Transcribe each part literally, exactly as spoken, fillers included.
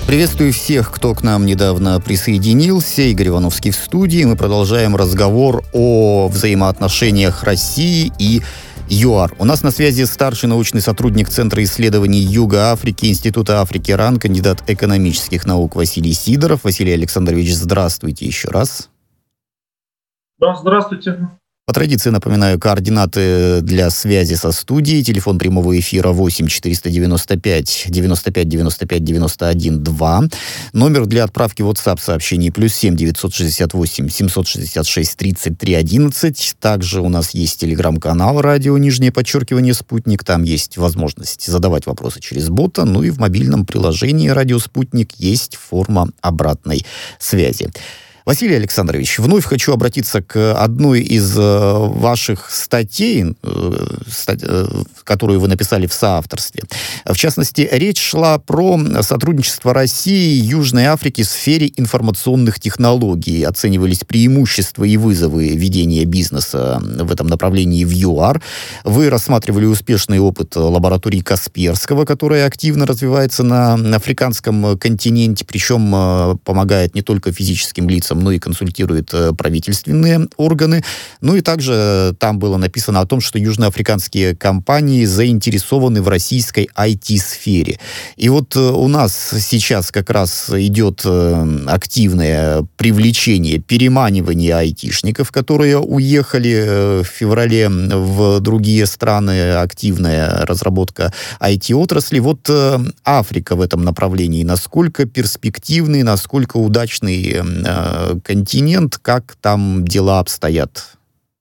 Приветствую всех, кто к нам недавно присоединился. Игорь Ивановский в студии. Мы продолжаем разговор о взаимоотношениях России и ЮАР. У нас на связи старший научный сотрудник Центра исследований Юга Африки Института Африки РАН, кандидат экономических наук Василий Сидоров. Василий Александрович, здравствуйте еще раз. Да, здравствуйте. По традиции напоминаю координаты для связи со студией. Телефон прямого эфира восемь четыреста девяносто пять девяносто пять девяносто пять девяносто один два. Номер для отправки WhatsApp сообщений плюс семь девятьсот шестьдесят восемь семьсот шестьдесят шесть тридцать три одиннадцать. Также у нас есть телеграм-канал радио нижнее подчеркивание «Спутник». Там есть возможность задавать вопросы через бота. Ну и в мобильном приложении «Радио Спутник» есть форма обратной связи. Василий Александрович, вновь хочу обратиться к одной из э, ваших статей, э, стать, э, которую вы написали в соавторстве. В частности, речь шла про сотрудничество России и Южной Африки в сфере информационных технологий. Оценивались преимущества и вызовы ведения бизнеса в этом направлении в ЮАР. Вы рассматривали успешный опыт лаборатории Касперского, которая активно развивается на африканском континенте, причем э, помогает не только физическим лицам, но и консультирует э, правительственные органы. Ну и также там было написано о том, что южноафриканские компании заинтересованы в российской ай ти-сфере. И вот э, у нас сейчас как раз идет э, активное привлечение, переманивание айтишников, которые уехали э, в феврале в другие страны, активная разработка ай ти-отрасли. Вот э, Африка в этом направлении, насколько перспективный, насколько удачный э, континент, как там дела обстоят?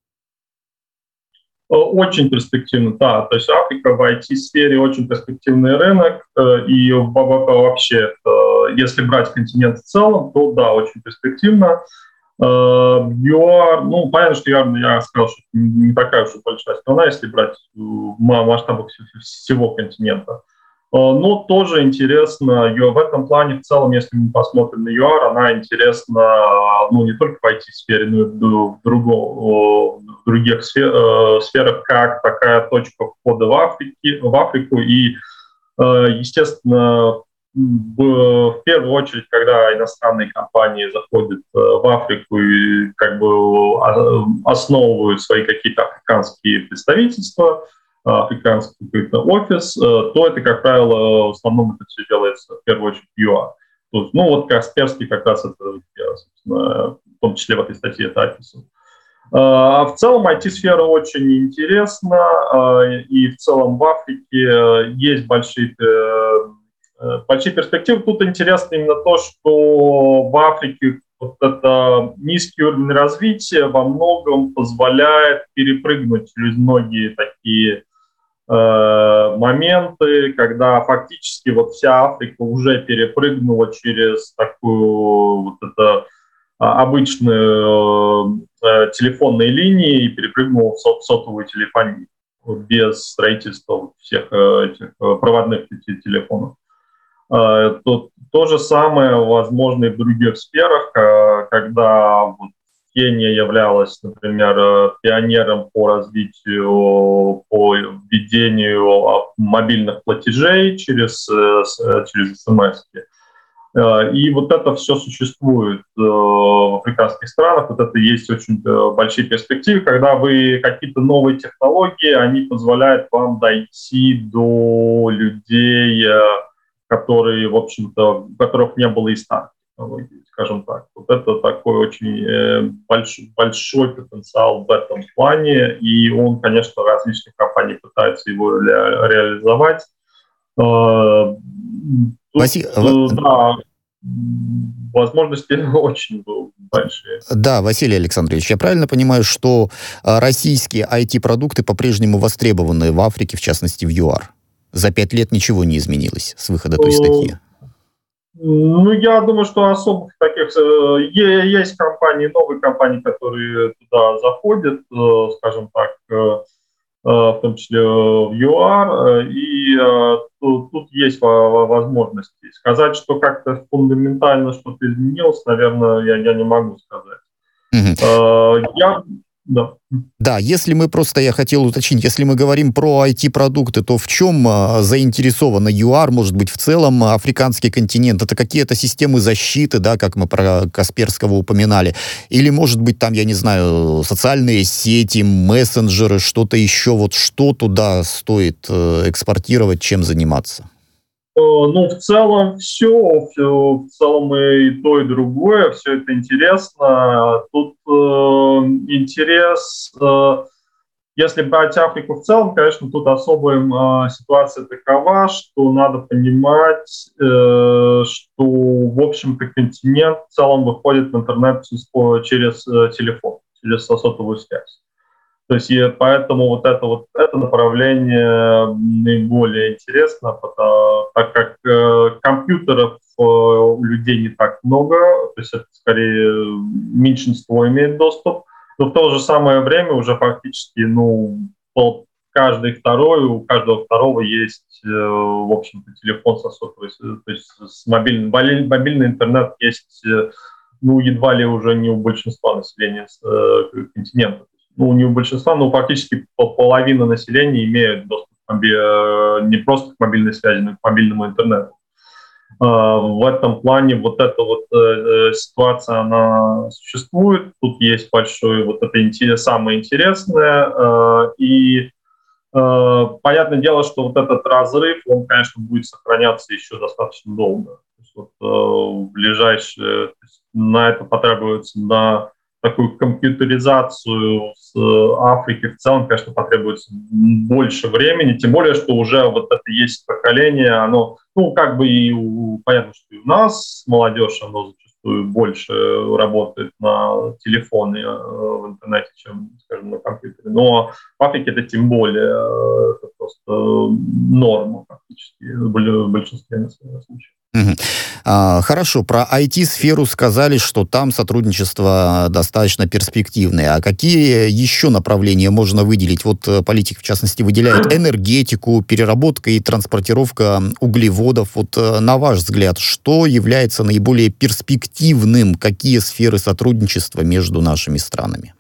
Очень перспективно, да. То есть Африка в ай ти-сфере очень перспективный рынок. И вообще, если брать континент в целом, то да, очень перспективно. ЮАР, ну, понятно, что ЮАР, я сказал, что не такая уж большая страна, если брать в масштабах всего континента. Но тоже интересно, в этом плане в целом, если мы посмотрим на ЮАР, она интересна, ну, не только в ай ти-сфере, но и в, другом, в других сферах, как такая точка входа в, Африке, в Африку. И, естественно, в первую очередь, когда иностранные компании заходят в Африку и как бы основывают свои какие-то африканские представительства, африканский какой-то офис, то это, как правило, в основном это все делается в первую очередь в ЮАР. То есть, ну вот Касперский как раз это, собственно, в том числе в этой статье это описано. А в целом ай ти-сфера очень интересна, и в целом в Африке есть большие, большие перспективы. Тут интересно именно то, что в Африке вот это низкий уровень развития во многом позволяет перепрыгнуть через многие такие э, моменты, когда фактически вот вся Африка уже перепрыгнула через такую вот это обычную э, телефонные линии и перепрыгнула в сот, сотовую телефонию без строительства всех этих проводных телефонов. То, то же самое возможно и в других сферах, когда вот Кения являлась, например, пионером по развитию, по введению мобильных платежей через, через смс. И вот это все существует в африканских странах, вот это есть очень большие перспективы, когда вы какие-то новые технологии, они позволяют вам дойти до людей, которые, в общем-то, у которых не было и старых технологий, скажем так. Вот это такой очень большой, большой потенциал в этом плане, и он, конечно, различные компании пытаются его ре- реализовать. Тут, Васи... да, возможности очень большие. Да, Василий Александрович, я правильно понимаю, что российские ай ти-продукты по-прежнему востребованы в Африке, в частности, в ЮАР? За пять лет ничего не изменилось с выхода той статьи? Ну, я думаю, что особых таких... Есть компании, новые компании, которые туда заходят, скажем так, в том числе в ЮАР, и тут, тут есть возможности. Сказать, что как-то фундаментально что-то изменилось, наверное, я, я не могу сказать. Угу. Я... да. Да, если мы просто, я хотел уточнить, если мы говорим про ай ти-продукты, то в чем а, заинтересована ЮАР, может быть, в целом африканский континент? Это какие-то системы защиты, да, как мы про Касперского упоминали? Или, может быть, там, я не знаю, социальные сети, мессенджеры, что-то еще? Вот что туда стоит э, экспортировать, чем заниматься? Ну, в целом все, все, в целом и то, и другое, все это интересно. Тут э, интерес, э, если брать Африку в целом, конечно, тут особая э, ситуация такова, что надо понимать, э, что, в общем-то, континент в целом выходит в интернет через э, телефон, через сотовую связь. То есть и поэтому вот это вот это направление наиболее интересно, потому, так как э, компьютеров э, у людей не так много, то есть это скорее меньшинство имеет доступ, но в то же самое время уже фактически, ну, каждый второй, у каждого второго есть, э, в общем-то, телефон со сотовой, то есть с мобильным, мобильный интернет есть, э, ну, едва ли уже не у большинства населения э, континента. Ну, не у большинства, но практически половина населения имеют доступ к моби- не просто к мобильной связи, но и к мобильному интернету. В этом плане вот эта вот ситуация, она существует. Тут есть большое, вот это самое интересное. И понятное дело, что вот этот разрыв, он, конечно, будет сохраняться еще достаточно долго. То есть вот в ближайшие, на это потребуется на такую компьютеризацию с Африки в целом, конечно, потребуется больше времени, тем более, что уже вот это есть поколение, оно, ну, как бы и у, понятно, что и у нас молодежь, оно зачастую больше работает на телефоне в интернете, чем, скажем, на компьютере, но в Африке это тем более, это просто норма практически в большинстве случаев. Мгм. А, Хорошо, про ай ти-сферу сказали, что там сотрудничество достаточно перспективное. А какие еще направления можно выделить? Вот э, политик, в частности, выделяет энергетику, переработка и транспортировка углеводов. Вот э, на ваш взгляд, что является наиболее перспективным? Какие сферы сотрудничества между нашими странами?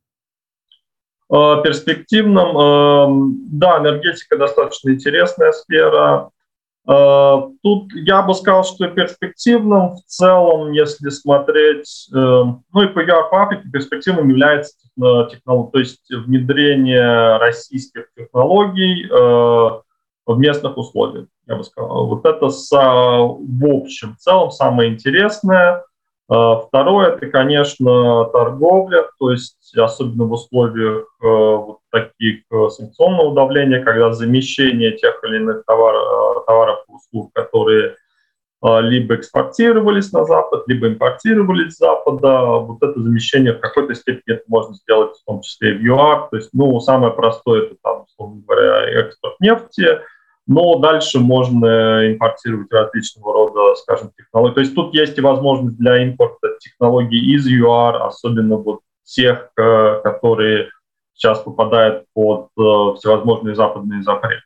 Перспективным, э, да, энергетика достаточно интересная сфера. Тут я бы сказал, что перспективным в целом, если смотреть, ну и по Африке перспективным является технология, то есть внедрение российских технологий в местных условиях, я бы сказал. Вот это в общем, в целом самое интересное. Второе, это, конечно, торговля, то есть особенно в условиях вот таких санкционного давления, когда замещение тех или иных товаров, товаров и услуг, которые либо экспортировались на Запад, либо импортировались с Запада, вот это замещение в какой-то степени это можно сделать в том числе и в ЮАР. То есть, ну, самое простое это, там, условно говоря, экспорт нефти, но дальше можно импортировать различного рода, скажем, технологии. То есть тут есть и возможность для импорта технологий из ЮАР, особенно вот тех, которые сейчас попадают под всевозможные западные запреты.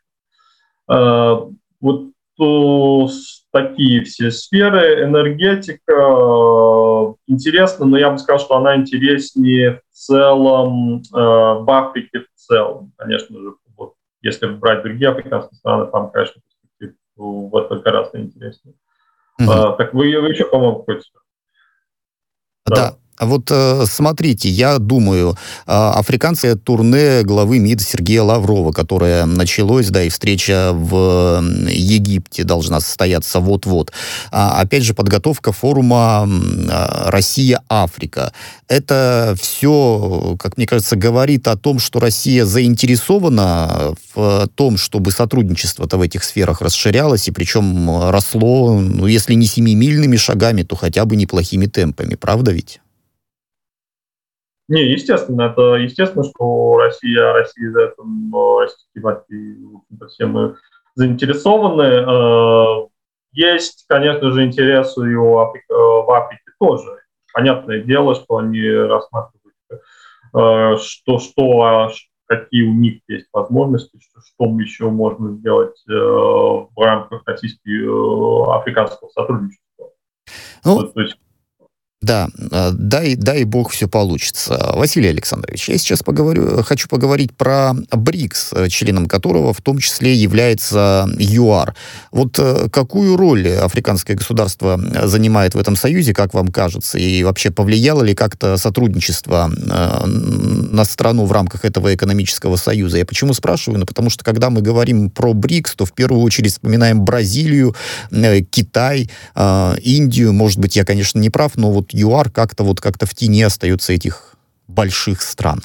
Вот такие все сферы. Энергетика интересна, но я бы сказал, что она интереснее в целом в Африке в целом. Конечно же, вот, если брать другие африканские страны, там, конечно, в это гораздо интереснее. Угу. А, так вы, вы еще, по-моему, хотите? Да. Вот э, смотрите, я думаю, э, африканское турне главы МИД Сергея Лаврова, которое началось, да, и встреча в Египте должна состояться вот-вот. А, опять же, подготовка форума э, Россия-Африка. Это все, как мне кажется, говорит о том, что Россия заинтересована в том, чтобы сотрудничество-то в этих сферах расширялось, и причем росло, ну, если не семимильными шагами, то хотя бы неплохими темпами. Правда ведь? Не, естественно, это естественно, что Россия, Россия за это, российские власти, в общем-то, все мы заинтересованы. Есть, конечно же, интересы и у Африки, в Африке тоже. Понятное дело, что они рассматривают, что, что, какие у них есть возможности, что, что еще можно сделать в рамках российско-африканского сотрудничества. Ну, то есть Да, дай, дай бог все получится. Василий Александрович, я сейчас поговорю, хочу поговорить про БРИКС, членом которого в том числе является ЮАР. Вот какую роль африканское государство занимает в этом союзе, как вам кажется, и вообще повлияло ли как-то сотрудничество на страну в рамках этого экономического союза? Я почему спрашиваю? Ну, потому что когда мы говорим про БРИКС, то в первую очередь вспоминаем Бразилию, Китай, Индию. Может быть, я, конечно, не прав, но вот ЮАР как-то вот как-то в тени остается этих больших стран.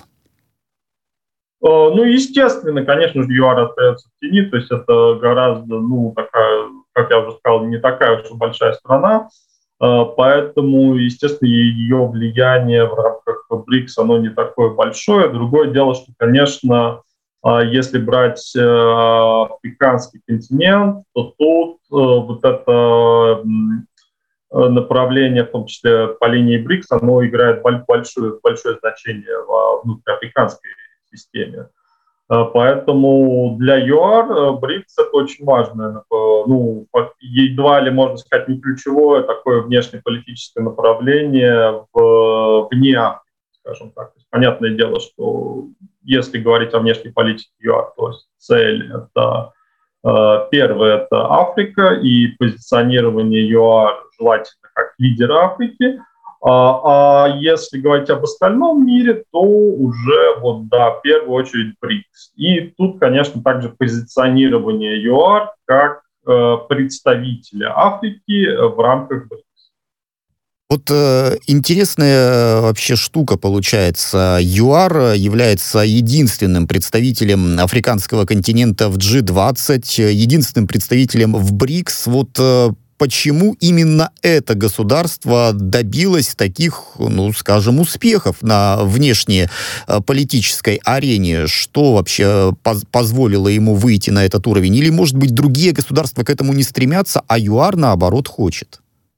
Ну, естественно, конечно же, ЮАР остается в тени, то есть это гораздо, ну, такая, как я уже сказал, не такая уж и большая страна, поэтому, естественно, ее влияние в рамках БРИКС, оно не такое большое. Другое дело, что, конечно, если брать африканский континент, то тут вот это направление, в том числе по линии БРИКС, оно играет большое, большое значение в внутриафриканской системе. Поэтому для ЮАР БРИКС это очень важно. Ну, едва ли, можно сказать, не ключевое такое внешнеполитическое направление в, вне Африки, скажем так. То есть, понятное дело, что если говорить о внешней политике ЮАР, то есть цель это первое – это Африка и позиционирование ЮАР желательно как лидера Африки. А, а если говорить об остальном мире, то уже, вот, да, в первую очередь БРИКС. И тут, конечно, также позиционирование ЮАР как э, представителя Африки в рамках БРИКС. Вот э, интересная вообще штука получается. ЮАР является единственным представителем африканского континента в джи двадцать, единственным представителем в БРИКС. Вот э, почему именно это государство добилось таких, ну, скажем, успехов на внешней э, политической арене? Что вообще поз- позволило ему выйти на этот уровень? Или, может быть, другие государства к этому не стремятся, а ЮАР, наоборот, хочет?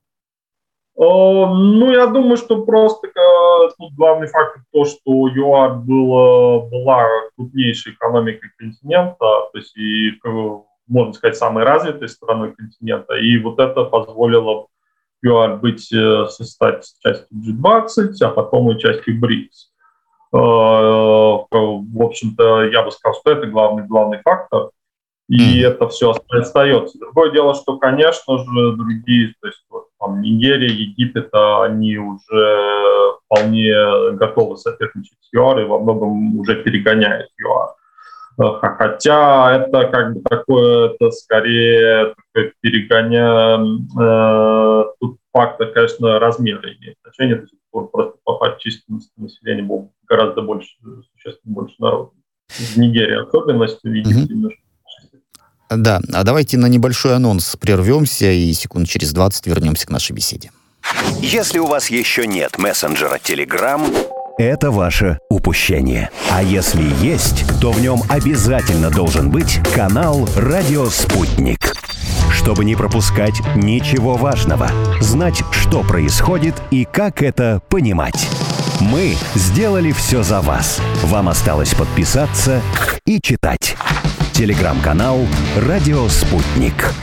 Ну, я думаю, что просто э, тут главный фактор то, что ЮАР было, была крупнейшей экономикой континента, то есть и, можно сказать, самой развитой страной континента, и вот это позволило ЮАР быть, стать частью джи двадцать, а потом и частью БРИКС. В общем-то, я бы сказал, что это главный, главный фактор. И mm. это все остается. Другое дело, что, конечно же, другие, то есть вот, там, Нигерия, Египет, они уже вполне готовы соперничать с ЮАР и во многом уже перегоняют ЮАР. Хотя это как бы такое, это скорее такое перегоняя, э, тут фактор, конечно, размера имеет значение, то есть просто по численности населения было гораздо больше, существенно больше народу. В Нигерии особенность, в Египте немножко. Да, а давайте на небольшой анонс прервемся и секунд через двадцать вернемся к нашей беседе. Если у вас еще нет мессенджера Telegram, это ваше упущение. А если есть, то в нем обязательно должен быть канал «Радио Спутник». Чтобы не пропускать ничего важного, знать, что происходит и как это понимать. Мы сделали все за вас. Вам осталось подписаться и читать. Телеграм-канал «Радио Спутник».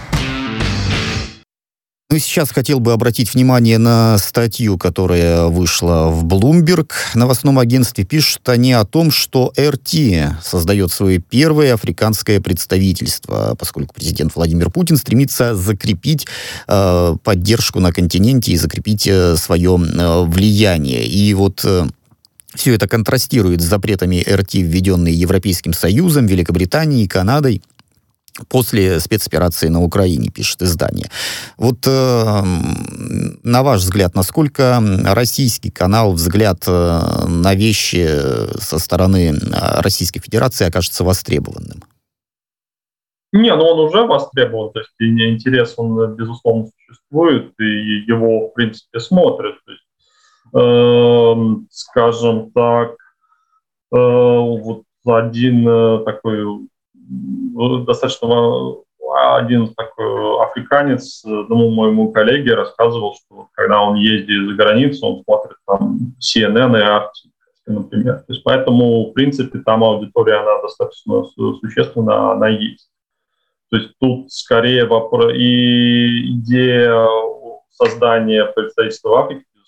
Ну и сейчас хотел бы обратить внимание на статью, которая вышла в Bloomberg. В новостном агентстве пишут они о том, что эр ти создает свое первое африканское представительство, поскольку президент Владимир Путин стремится закрепить э, поддержку на континенте и закрепить э, свое э, влияние. И вот... Э, Все это контрастирует с запретами эр ти, введенные Европейским Союзом, Великобританией, Канадой после спецоперации на Украине, пишет издание. Вот э, на ваш взгляд, насколько российский канал, взгляд э, на вещи со стороны Российской Федерации окажется востребованным? Не, ну он уже востребован, то есть интерес, он, безусловно, существует, и его, в принципе, смотрят. То есть, э, скажем так, э, вот один э, такой достаточно один такой африканец, ну, моему коллеге рассказывал, что когда он ездит за границу, он смотрит там си эн эн и ар ти, например. То есть поэтому, в принципе, там аудитория, она достаточно существенна, она есть. То есть тут скорее вопрос, и идея создания представительства в Африке,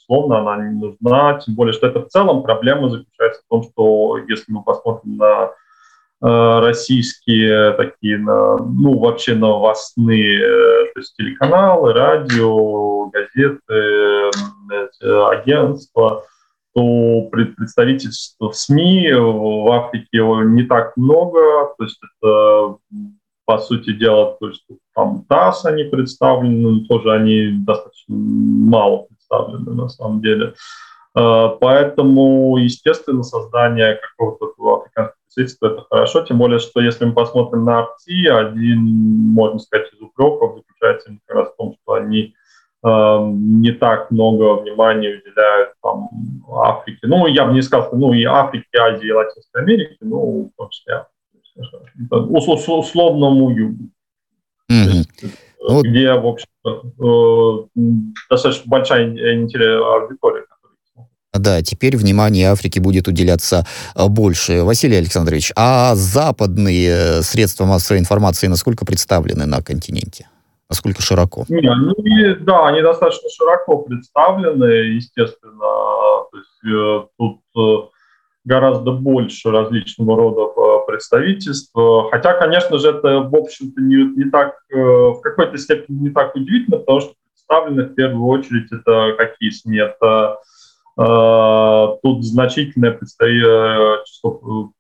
безусловно, она не нужна, тем более, что это в целом проблема заключается в том, что если мы посмотрим на российские такие, ну, вообще новостные, то есть телеканалы, радио, газеты, агентства, то представительств в СМИ в Африке не так много, то есть это, по сути дела, то есть там ТАСС они представлены, тоже они достаточно мало представлены на самом деле. Поэтому, естественно, создание какого-то африканского представительства – это хорошо, тем более, что если мы посмотрим на АРТИ, один, можно сказать, из упреков заключается как раз в том, что они э, не так много внимания уделяют там, Африке. Ну, я бы не сказал, что ну, и Африке, Азии, и Латинской Америке, ну, в том числе Африке, условному югу. Mm-hmm. Вот. Где, в общем-то, э, достаточно большая аудитория. Да, теперь внимание Африке будет уделяться больше. Василий Александрович, а западные средства массовой информации насколько представлены на континенте? Насколько широко? Не, они, да, они достаточно широко представлены, естественно. То есть, э, тут э, гораздо больше различного рода представительств. Хотя, конечно же, это, в общем-то, не, не так, э, в какой-то степени не так удивительно, потому что представлены в первую очередь это какие СМИ? Это тут значительное число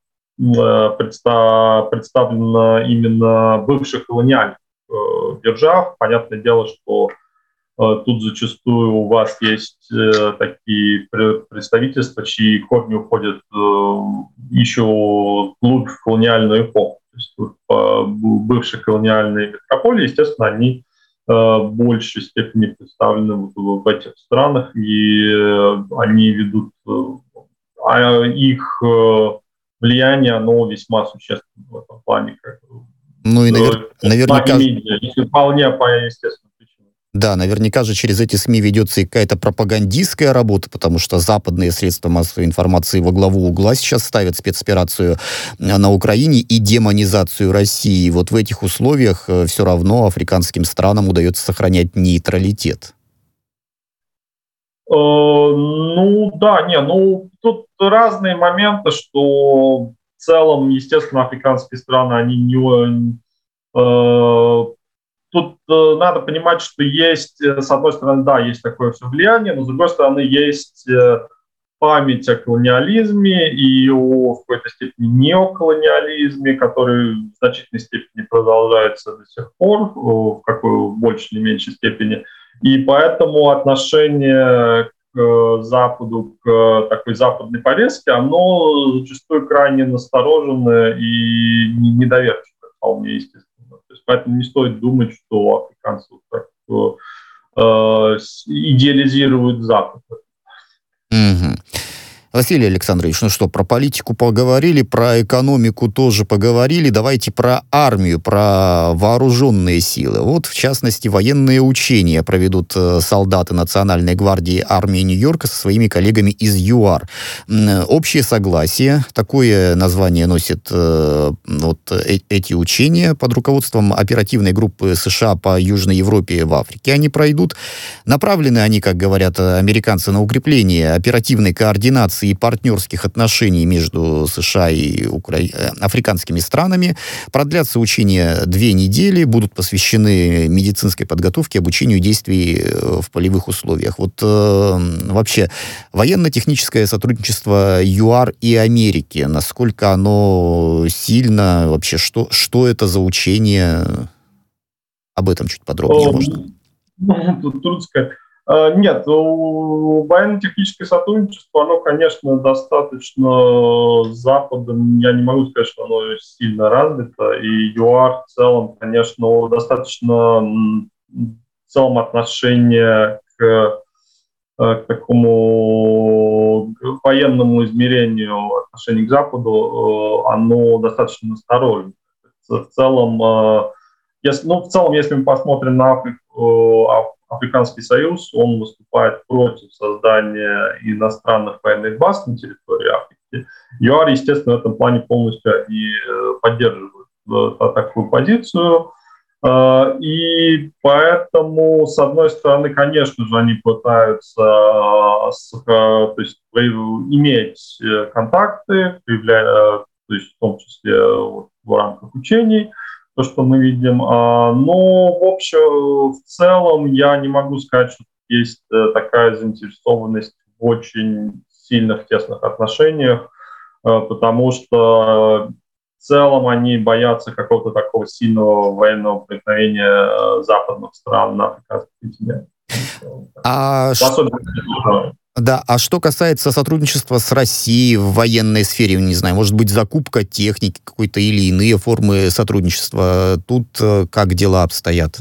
представлено именно бывших колониальных держав. Понятное дело, что тут зачастую у вас есть такие представительства, чьи корни уходят еще глубь в колониальную эпоху. То есть бывшие колониальные метрополии, естественно, они в большей степени представлены в этих странах, и они ведут, а их влияние, оно весьма существенно в этом плане. Ну и навер... наверняка... Медиа, вполне по естественным причинам. Да, наверняка же через эти СМИ ведется и какая-то пропагандистская работа, потому что западные средства массовой информации во главу угла сейчас ставят спецоперацию на Украине и демонизацию России. Вот в этих условиях все равно африканским странам удается сохранять нейтралитет. Э, ну да, не, ну тут разные моменты, что в целом, естественно, африканские страны, они не... Э, Тут э, надо понимать, что есть, э, с одной стороны, да, есть такое все влияние, но с другой стороны, есть э, память о колониализме и о, в какой-то степени, неоколониализме, который в значительной степени продолжается до сих пор, э, в какой в большей или меньшей степени. И поэтому отношение к э, Западу, к э, такой западной повестке, оно зачастую крайне настороженное и недоверчивое, вполне естественно. Поэтому не стоит думать, что африканцы так, э, идеализируют Запад. Mm-hmm. Василий Александрович, ну что, про политику поговорили, про экономику тоже поговорили. Давайте про армию, про вооруженные силы. Вот, в частности, военные учения проведут солдаты Национальной гвардии армии Нью-Йорка со своими коллегами из ЮАР. Общее согласие, такое название носят э, вот э- эти учения под руководством оперативной группы США по Южной Европе и в Африке. Они пройдут. Направлены они, как говорят американцы, на укрепление оперативной координации и партнерских отношений между США и Укра... африканскими странами. Продлятся учения две недели, будут посвящены медицинской подготовке, обучению действий в полевых условиях. Вот э, вообще военно-техническое сотрудничество ЮАР и Америки, насколько оно сильно, вообще что, что это за учение? Об этом чуть подробнее О, можно? Ну, тут трудно сказать. Нет, военно-техническое сотрудничество, оно, конечно, достаточно с Западом, я не могу сказать, что оно сильно развито, и ЮАР в целом, конечно, достаточно в целом отношение к, к такому к военному измерению отношений к Западу, оно достаточно насторожено. В целом, если, ну, в целом, если мы посмотрим на Африку, Африканский союз, он выступает против создания иностранных военных баз на территории Африки. ЮАР, естественно, в этом плане полностью они поддерживают такую позицию. И поэтому, с одной стороны, конечно же, они пытаются то есть, иметь контакты, то есть в том числе в рамках учений, то, что мы видим. Но в общем, в целом я не могу сказать, что есть такая заинтересованность в очень сильных, тесных отношениях, потому что в целом они боятся какого-то такого сильного военного проникновения западных стран на африканский континент. А ш... Да, а что касается сотрудничества с Россией в военной сфере, не знаю, может быть, закупка техники какой-то или иные формы сотрудничества, тут как дела обстоят?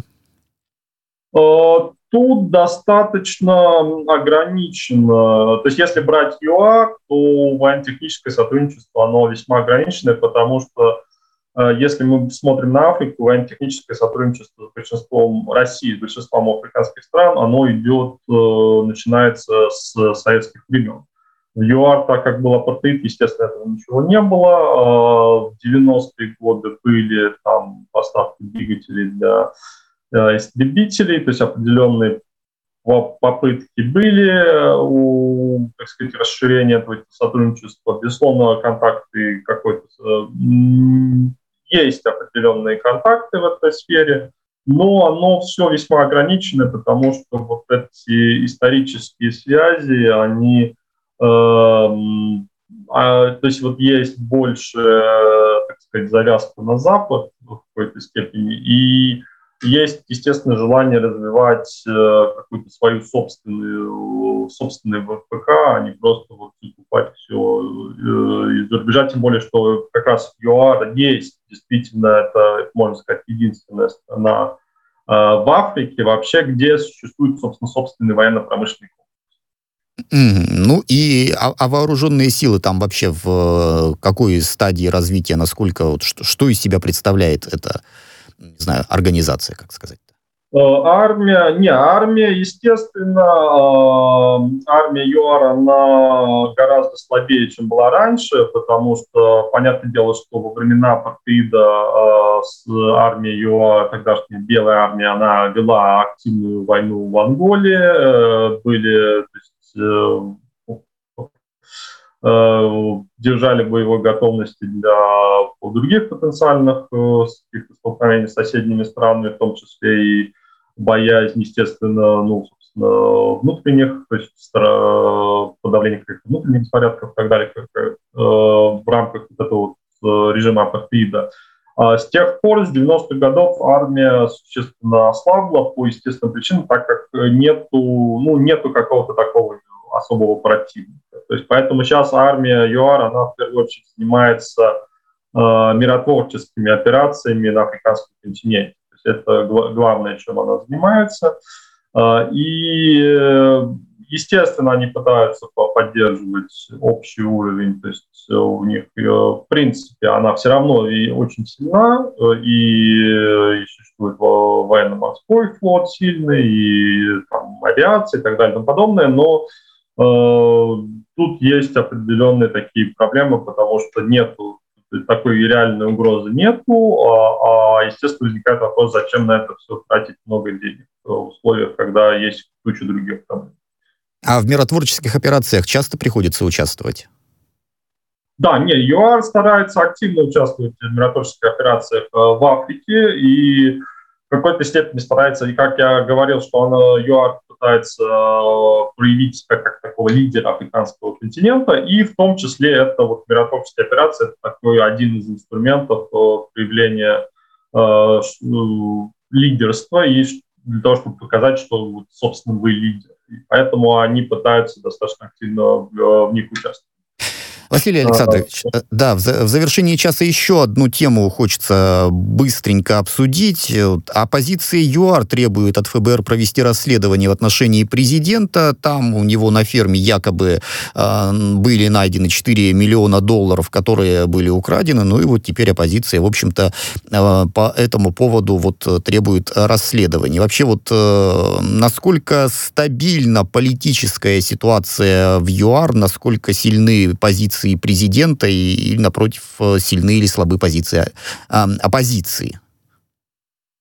Тут достаточно ограничено. То есть если брать ЮАР, то военно-техническое сотрудничество, оно весьма ограниченное, потому что если мы смотрим на Африку, военно-техническое сотрудничество с большинством России, с большинством африканских стран, оно идет, начинается с советских времен. В ЮАР, так как был апартеид, естественно, этого ничего не было. В девяностые годы были там поставки двигателей для истребителей, то есть определенные попытки были у, так сказать, расширения этого сотрудничества. Безусловно, контакты какой-то есть определенные контакты в этой сфере, но оно все весьма ограничено, потому что вот эти исторические связи, они, э, а, то есть вот есть больше, так сказать, завязка на Запад в какой-то степени, и есть, естественно, желание развивать э, какую-то свою собственную, собственный ВПК, а не просто вот закупать все э, из-за рубежа, тем более, что как раз в ЮАР есть действительно, это, можно сказать, единственная страна э, в Африке вообще, где существует, собственно, собственный военно-промышленный комплекс. Mm-hmm. Ну и а, а вооруженные силы там вообще в какой стадии развития, насколько, вот, что, что из себя представляет это? Не знаю, организация, как сказать. Армия, не, армия, естественно, армия ЮАР, она гораздо слабее, чем была раньше, потому что, понятное дело, что во времена апартеида с армией ЮАР, тогдашняя белая армия, она вела активную войну в Анголе, были, то есть, держали боевой готовности для других потенциальных столкновений с соседними странами, в том числе и боязнь, естественно, ну, собственно, внутренних, то есть подавления каких-то внутренних беспорядков и так далее, в рамках вот этого вот режима апартеида. С тех пор, с девяностых годов, армия существенно ослабла по естественным причинам, так как нету, ну, нету какого-то такого особого противника. То есть поэтому сейчас армия ЮАР, она в первую очередь занимается э, миротворческими операциями на африканском континенте. То есть это гла- главное, чем она занимается. Э, и, э, естественно, они пытаются поддерживать общий уровень. То есть у них, э, в принципе, она все равно и очень сильна, э, и, и существует военно-морской флот сильный, и там, авиация и так далее и тому подобное, но тут есть определенные такие проблемы, потому что нету такой реальной угрозы нету, а, а естественно возникает вопрос, зачем на это все тратить много денег в условиях, когда есть куча других проблем. А в миротворческих операциях часто приходится участвовать? Да, не, ЮАР старается активно участвовать в миротворческих операциях в Африке и в какой-то степени старается, и как я говорил, что она, ЮАР пытается проявить себя как такого лидера африканского континента, и в том числе это вот миротворческая операция, это такой один из инструментов проявления э, лидерства и для того, чтобы показать, что, вот, собственно, вы лидер. И поэтому они пытаются достаточно активно в, в них участвовать. Василий Александрович, а, да, в завершении часа еще одну тему хочется быстренько обсудить. Оппозиция ЮАР требует от ФБР провести расследование в отношении президента. Там у него на ферме якобы э, были найдены четыре миллиона долларов, которые были украдены. Ну и вот теперь оппозиция, в общем-то, э, по этому поводу вот требует расследования. Вообще вот э, насколько стабильна политическая ситуация в ЮАР, насколько сильны позиции президента и, и, напротив, сильны или слабы позиции а, оппозиции?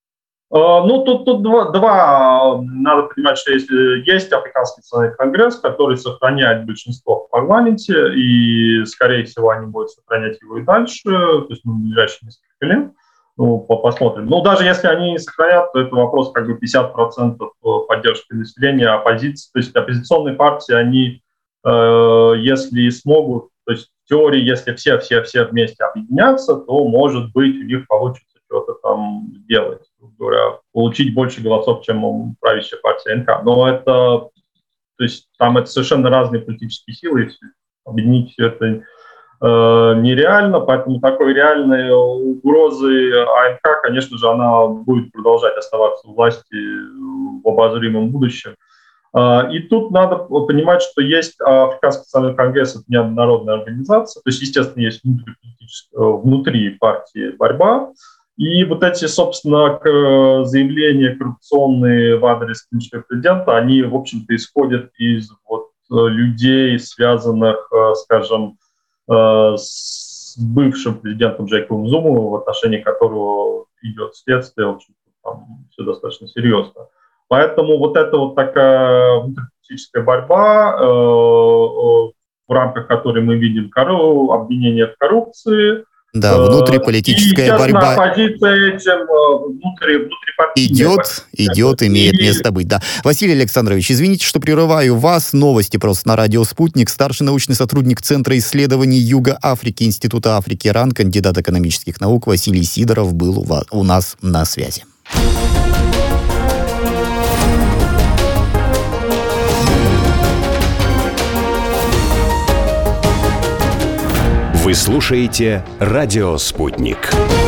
Ну, тут, тут два, два, надо понимать, что если есть Африканский национальный конгресс, который сохраняет большинство в парламенте, и, скорее всего, они будут сохранять его и дальше, то есть ну, в ближайшие несколько лет. Ну, посмотрим. Ну, даже если они не сохранят, то это вопрос как бы пятьдесят процентов поддержки населения, оппозиции. То есть оппозиционные партии, они, э, если смогут, то есть в теории, если все-все-все вместе объединятся, то, может быть, у них получится что-то там сделать, говоря, получить больше голосов, чем правящая партия эн ка. Но это, то есть там это совершенно разные политические силы, и объединить все это э, нереально, поэтому такой реальной угрозы эй эн ка, конечно же, она будет продолжать оставаться у власти в обозримом будущем. И тут надо понимать, что есть Африканский национальный конгресс, это неоднородная организация, то есть, естественно, есть внутри партии борьба, и вот эти, собственно, заявления коррупционные в адрес нынешнего президента, они, в общем-то, исходят из вот людей, связанных, скажем, с бывшим президентом Джейкобом Зумой, в отношении которого идет следствие, в общем-то, там все достаточно серьезно. Поэтому вот эта вот такая внутриполитическая борьба, э, в рамках которой мы видим кору, обвинения в коррупции. Да, внутриполитическая и, борьба оппозиция этим внутри, внутрипартийная идет, борьба. идет, имеет и... место быть. Да. Василий Александрович, извините, что прерываю вас. Новости просто на радио «Спутник». Старший научный сотрудник Центра исследований Юга Африки Института Африки РАН, кандидат экономических наук Василий Сидоров был у, вас, у нас на связи. Вы слушаете «Радио Спутник».